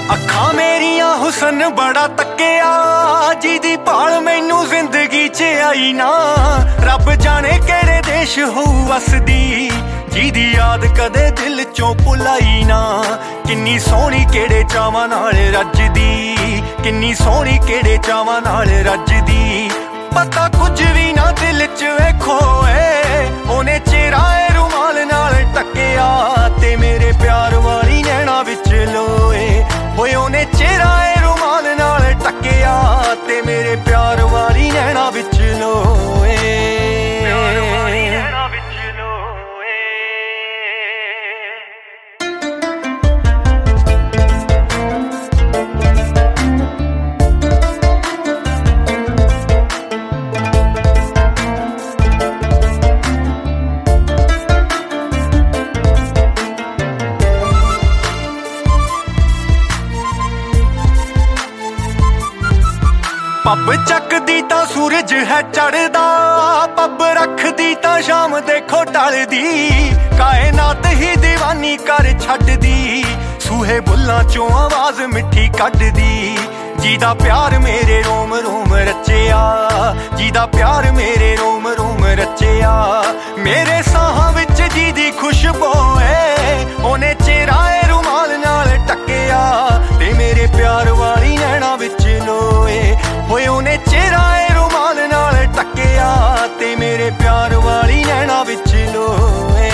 ਅੱਖਾਂ ਮੇਰੀਆਂ ਹੁਸਨ ਬੜਾ ਤੱਕਿਆ, ਜਿਹਦੀ ਭਾਲ ਮੈਨੂੰ ਜ਼ਿੰਦਗੀ 'ਚ ਆਈ ਨਾ। ਰੱਬ ਜਾਣੇ ਕਿਹੜੇ ਦੇਸ਼ ਹੋਊ ਵਸਦੀ, ਜਿਹਦੀ ਯਾਦ ਕਦੇ ਦਿਲ 'ਚੋਂ ਭੁਲਾਈ ਨਾ। ਕਿੰਨੀ ਸੋਹਣੀ ਕਿਹੜੇ ਚਾਵਾਂ ਨਾਲ ਰੱਜਦੀ, ਕਿੰਨੀ ਸੋਹਣੀ ਕਿਹੜੇ ਚਾਵਾਂ ਨਾਲ ਰੱਜਦੀ। ਪਤਾ ਕੁਝ ਵੀ ਨਾ ਦਿਲ 'ਚ ਵੇਖੋ ਏ, ਉਹਨੇ ਚਿਹਰਾ ਏ ਰੁਮਾਲ ਨਾਲ ਟੱਕਿਆ ਤੇ ਮੇਰੇ ਪਿਆਰ ਵਾਲੀ ਨੈਣਾ ਵਿੱਚ ਲੋਏ ਹੋਏ। ਉਹਨੇ ਚਿਹਰਾ ਏ ਰੁਮਾਲ ਨਾਲ ਟੱਕਿਆ ਤੇ ਮੇਰੇ ਪਿਆਰ ਵਾਲੀ ਨੈਣਾ ਵਿੱਚ ਲੋਏ। ਪਿਆਰ ਵਾਲੀ ਨੈਣਾ ਵਿੱਚ ਪੱਬ ਚੱਕਦੀ ਤਾਂ ਸੂਰਜ ਹੈ ਚੜ੍ਹਦਾ, ਪੱਬ ਰੱਖਦੀ ਤਾਂ ਸ਼ਾਮ ਦੇਖੋ ਢਲਦੀ। ਕਾਇਨਾਤ ਹੀ ਦੀਵਾਨੀ ਕਰ ਛੱਡਦੀ, ਸੂਹੇ ਬੁੱਲਾਂ ਚੋਂ ਆਵਾਜ਼ ਮਿੱਠੀ ਕੱਢਦੀ। ਜਿਹਦਾ ਪਿਆਰ ਮੇਰੇ ਰੋਮ ਰੋਮ ਰਚਿਆ, ਜਿਹਦਾ ਪਿਆਰ ਮੇਰੇ ਰੋਮ ਰੋਮ ਰਚਿਆ। ਮੇਰੇ ਸਾਹਾਂ ਵਿੱਚ ਜਿਹਦੀ ਖੁਸ਼ਬੂ ਏ, ਉਹਨੇ ਚਿਹਰਾ ਏ ਰੁਮਾਲ ਨਾਲ ਟੱਕਿਆ ਤੇ ਮੇਰੇ ਪਿਆਰ ਵਾਲੀ ਨੈਣਾ ਵਿੱਚ ਲੋਏ ਹੋਏ। ਉਹਨੇ ਚਿਹਰਾ ਏ ਰੁਮਾਲ ਨਾਲ ਟੱਕਿਆ ਤੇ ਮੇਰੇ ਪਿਆਰ ਵਾਲੀ ਨੈਣਾ ਵਿੱਚ ਲੋਏ।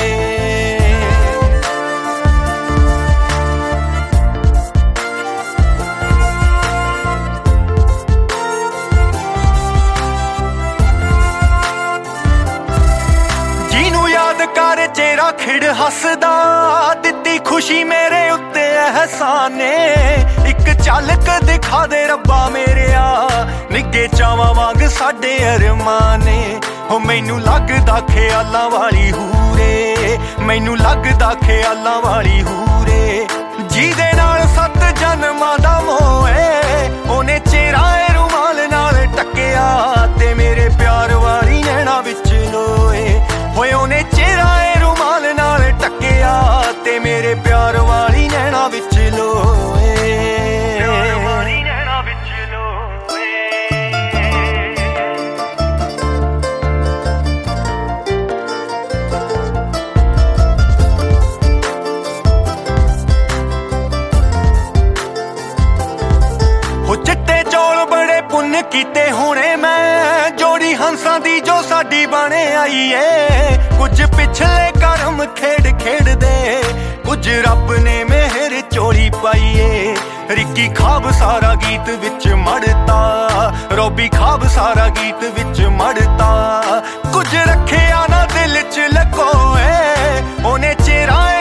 ਜਿਹਨੂੰ ਯਾਦ ਕਰ ਚਿਹਰਾ ਖਿੜ ਹੱਸਦਾ, ਦਿੱਤੀ ਖੁਸ਼ੀ ਮੇਰੇ ਉੱਤੇ ਅਹਿਸਾਨ ਨੇ। ਇੱਕ ਝਲਕ ਦਿਖਾ ਦੇ ਰੱਬਾ ਮੇਰਿਆ, ਨਿੱਗੇ ਚਾਵਾਂ ਵਾਂਗ ਸਾਡੇ ਅਰਮਾਨ ਨੇ। ਹੋ ਮੈਨੂੰ ਲੱਗਦਾ ਖਿਆਲਾਂ ਵਾਲੀ ਹੂਰੇ, ਮੈਨੂੰ ਲੱਗਦਾ ਖਿਆਲਾਂ ਵਾਲੀ ਹੂਰੇ। ਜਿਹਦੇ ਨਾਲ 7 ਜਨਮਾਂ ਦਾ ਮੋਹ ਏ, ਉਹਨੇ ਚਿਹਰਾ ਏ ਰੁਮਾਲ ਨਾਲ ਟੱਕਿਆ ਤੇ ਮੇਰੇ ਪਿਆਰ ਵਾਲੀ ਨੈਣਾ ਵਿੱਚ ਲੋਏ ਹੋਏ। ਉਹਨੇ ਚਿਹਰਾ ਏ ਰੁਮਾਲ ਨਾਲ ਟੱਕਿਆ ਤੇ ਮੇਰੇ ਪਿਆਰ ਵਾਲੀ ਨੈਣਾ ਵਿੱਚ ਲੋਏ। ਪਿਆਰ ਵਾਲੀ ਨੈਣਾ ਵਿੱਚ ਲੋਏ। ਹੋ ਚਿੱਟੇ ਚੌਲ ਬੜੇ ਪੁੰਨ ਕੀਤੇ ਹੋਣੇ ਮੈਂ, ਜੋੜੀ ਹੰਸਾਂ ਦੀ ਜੋ ਸਾਡੀ ਬਣ ਆਈ ਏ। ਕੁਝ ਪਿਛਲੇ ਕਰਮ ਖੇਡ ਖੇਡਦੇ, ਕੁਝ ਰੱਬ ਨੇ ਮਿਹਰ ਚੋਰੀ ਪਾਈ ਏ। ਰਿੱਕੀ ਖਾਬ ਸਾਰਾ ਗੀਤ ਵਿੱਚ ਮੜਤਾ, ਰੋਬੀ ਖਾਬ ਸਾਰਾ ਗੀਤ ਵਿੱਚ ਮੜਤਾ। ਕੁਝ ਰੱਖਿਆ ਨਾ ਦਿਲ 'ਚ ਲਕੋਏ, ਉਹਨੇ ਚਿਹਰਾ